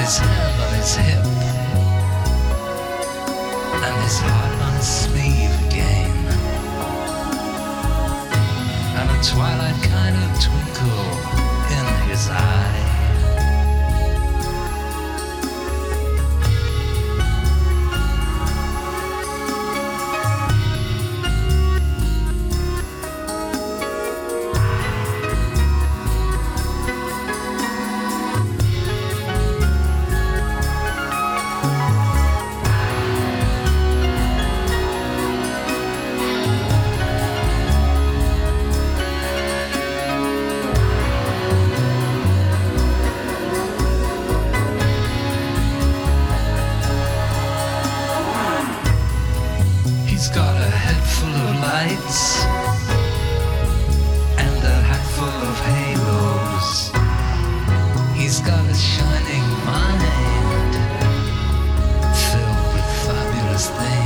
his hand on his hip, and his heart on his sleeve again, and a twilight kind of twinkle in his eye. He's got a head full of lights and a hat full of halos. He's got a shining mind filled with fabulous things.